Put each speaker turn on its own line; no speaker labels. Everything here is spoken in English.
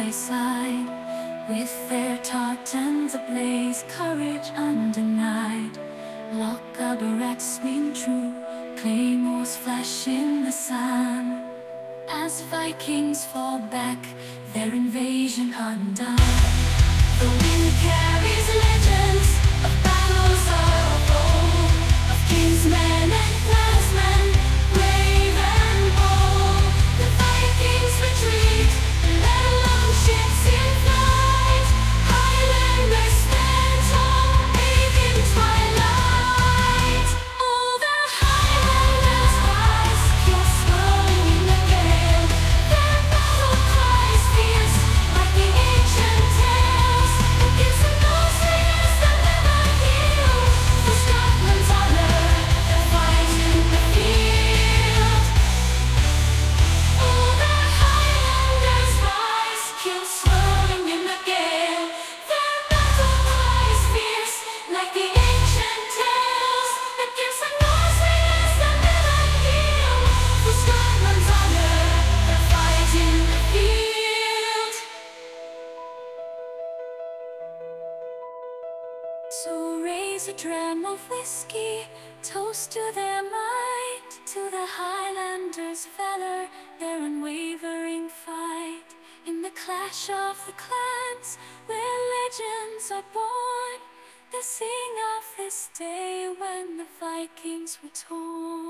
by side, with their tartans ablaze, courage undenied. Lockabarax swing true, claymores flash in the sun, as Vikings fall back, their invasion undone. The wind carries legends of battles of old, of kingsmen and clansmen, brave and bold. The Vikings retreat, let alone ships in flight. Highlanders stand tall, pagan twilight. Oh, the Highlanders rise, pure swirling in the gale. Their battle cries fierce, like the ancient tales. Against the Norsemen that never yield, for Scotland's honor, they fight in the field. Oh, the Highlanders rise, pure swirling in the gale. Their battle cries fierce, like the ancient tales. Against the Norsemen that never yield, for Scotland's honor, they fight in the field. So raise a dram of whiskey, toast to their might, to the Highlanders' valor, their unwavering fight. In the clash of the clans, where legends are born, they sing of this day when the Vikings were torn.